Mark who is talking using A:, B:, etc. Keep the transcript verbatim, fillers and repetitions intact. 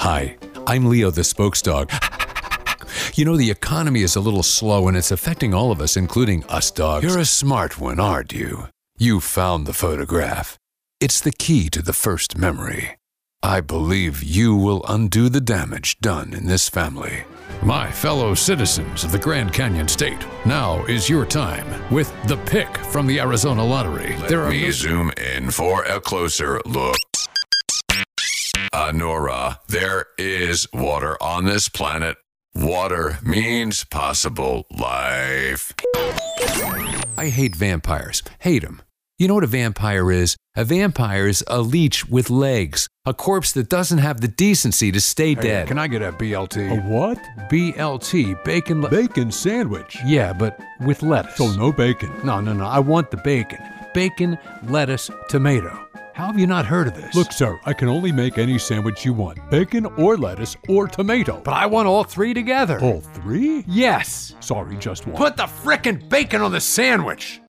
A: Hi, I'm Leo the Spokes Dog. You know, the economy is a little slow and it's affecting all of us, including us dogs. You're a smart one, aren't you? You found the photograph. It's the key to the first memory. I believe you will undo the damage done in this family. My fellow citizens of the Grand Canyon State, now is your time with the pick from the Arizona Lottery.
B: Let
A: there are
B: me
A: no-
B: zoom in for a closer look. Uh, Nora, there is water on this planet. Water means possible life.
A: I hate vampires. Hate them. You know what a vampire is? A vampire is a leech with legs. A corpse that doesn't have the decency to stay
C: Hey,
A: dead.
C: can I get a B L T?
D: A what?
C: B L T, bacon. Le-
D: Bacon sandwich.
C: yeah, but with lettuce.
D: So no bacon.
C: No, no, no. I want the bacon. Bacon, lettuce, tomato. How have you not heard of this?
D: Look, sir, I can only make any sandwich you want. Bacon or lettuce or tomato.
C: but I want all three together.
D: All three?
C: Yes.
D: Sorry, just one.
C: Put the frickin' bacon on the sandwich.